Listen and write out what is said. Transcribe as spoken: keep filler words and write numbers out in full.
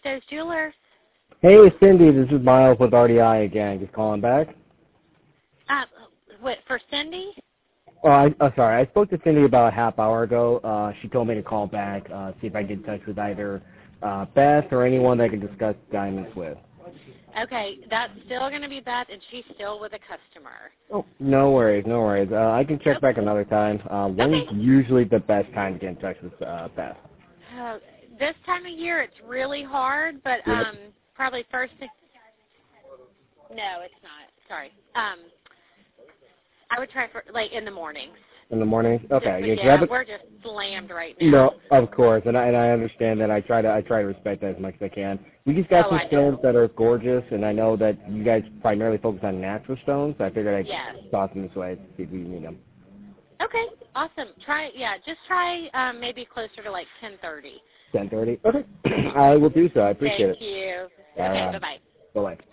Stowe's Jewelers. Hey, Cindy, this is Miles with R D I again. Just calling back. Uh, what, for Cindy? Oh, I, oh, sorry. I spoke to Cindy about a half hour ago. Uh, she told me to call back, uh, see if I get in touch with either uh, Beth or anyone that I can discuss diamonds with. Okay, that's still going to be Beth, and she's still with a customer. Oh, no worries, no worries. Uh, I can check Okay. back another time. Uh, when's Okay. usually the best time to get in touch with uh, Beth? Uh, this time of year, it's really hard, but Yep. um, probably first thing. No, it's not. Sorry. Um, I would try for like in the mornings. In the morning? Okay. Just, Yeah, yeah, grab it. we're just slammed right now. No, of course, and I and I understand that. I try to I try to respect that as much as I can. We just got Oh, some I stones know. that are gorgeous, and I know that you guys primarily focus on natural stones. So I figured I'd Yes. toss them this way to see if we need them. Okay, awesome. Try, yeah, just try um, maybe closer to like ten thirty. Ten thirty. Okay. I will do so. I appreciate Thank it. you. All Okay, right. bye-bye. Bye bye.